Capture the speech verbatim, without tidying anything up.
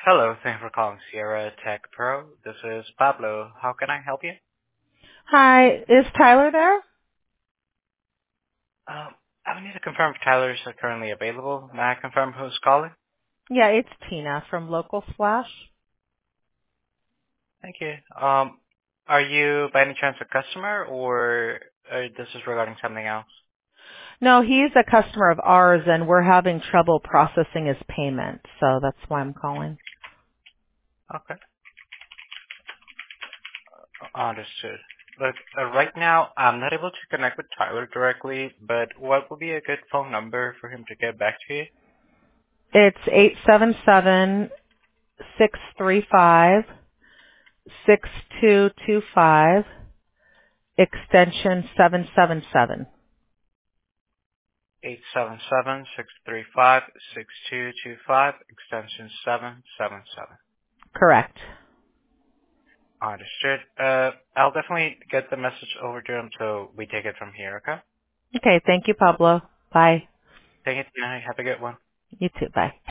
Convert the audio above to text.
Hello, thank you for calling Sierra Tech Pro. This is Pablo. How can I help you? Hi, is Tyler there? Um, I would need to confirm if Tyler is currently available. May I confirm who's calling? Yeah, it's Tina from Local Splash. Thank you. Um, are you by any chance a customer, or uh, this is regarding something else? No, he's a customer of ours and we're having trouble processing his payment, so that's why I'm calling. Okay, understood. Look, uh, right now I'm not able to connect with Tyler directly, but what would be a good phone number for him to get back to you? It's eight seven seven, six three five, six two two five, extension seven seven seven. Eight seven seven six three five six two two five, extension seven seven seven. Correct. Understood. Uh, I'll definitely get the message over to him so we take it from here, okay? Okay, thank you, Pablo. Bye. Thank you. Have a good one. You too. Bye.